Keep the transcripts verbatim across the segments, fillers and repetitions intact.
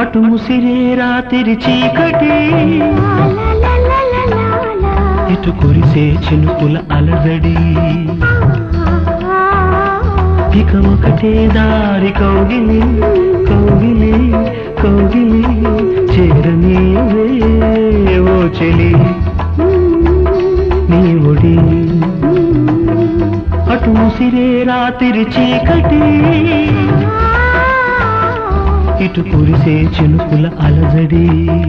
అటు ముసిరే రాత్రి చీకటి ఇటు కురిసే చినుకుల అలజడి ఇక ఒకటే దారి కౌగిలి కౌగిలి కౌగిలి చేరనీయవే ఓ చెలి నీ ఒడి అటు ముసిరే రాత్రి చీకటి ఇటు కురిసే చినుకుల అలజడి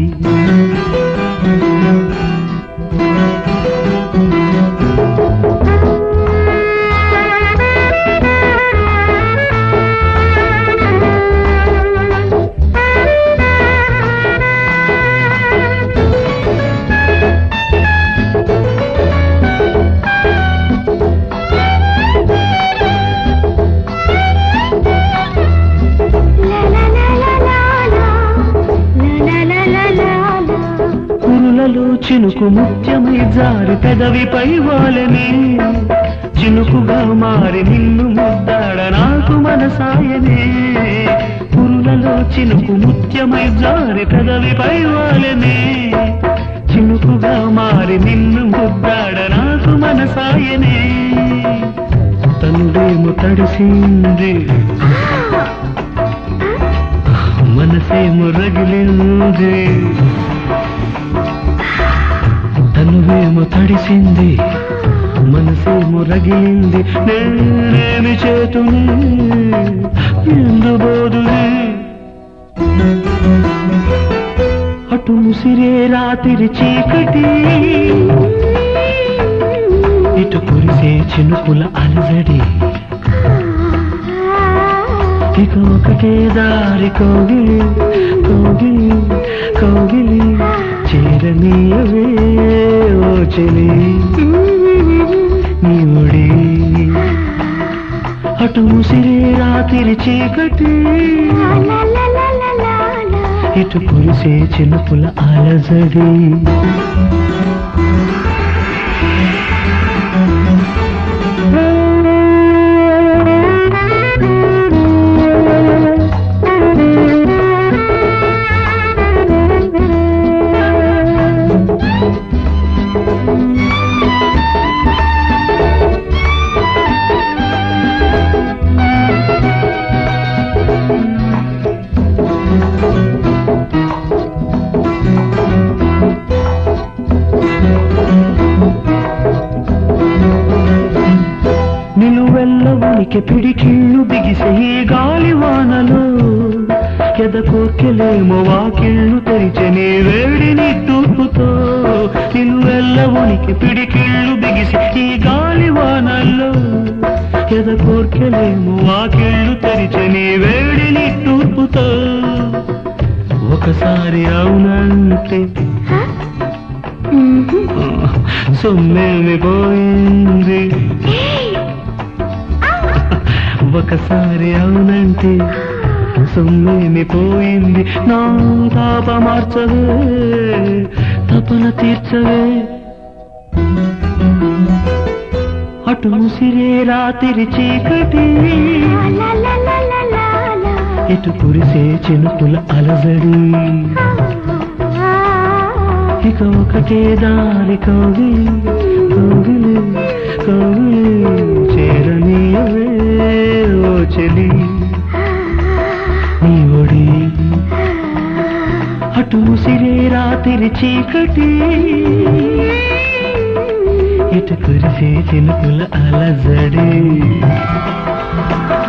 చినుకు ముత్యమై జారి పెదవిపై వాలని చినుకుగా మారి నిన్ను ముద్దాడ నాకు మనసాయనే పురులలో చినుకు ముత్యమై జారి పెదవిపై వాలని చినుకుగా మారి నిన్ను ముద్దాడ నాకు మనసాయనే తనుడేమో తడిసింది మనసేమో రగిలింది తనువేమో తడిసింది మనసేమో రగిలింంది నేనేమి చేతుని ఎందుబోదుని అటు ముసిరే రాత్రి చీకటి ఇటు కురిసే చినుకుల అలజడి ఇక ఒకటే దారి కౌగిలి కౌగిలి కౌగిలి చేరనీయవే ఓ చెలి నీ ఒడి అటు ముసిరే రాత్రి చీకటి ఇటు కురిసే చినుకుల అలజడి నిలువెల్లవనికి పిడికిళ్ళు బిగిసే ఈ గాలివానలో ఎదకోర్కెలేమో వాకిళ్ళు తెరిచని వేడిని తూపుతో నిలువెల్లవనికి పిడికిళ్ళు బిగిసే ఈ గాలివానల్లో ఎదకోర్కెలేమో వాకిళ్ళు తెరిచని వేడిని తూపుతో ఒకసారి అవునంటే సొమ్మేమి పోయింది ఒకసారి అవునంటే సొమ్మేమి పోయింది నా తాప మార్చవే తపన తీర్చవే అటు ముసిరే రాత్రి చీకటి ఇటు కురిసే చినుకుల అలజడి ఇక ఒకటే దారి కౌగిలి కౌగిలి కౌగిలి చేరనీయవే ఓ చెలి నీ ఒడి అటు ముసిరే రాత్రి చీకటి ఇటు కురిసే చినుకుల అలజడి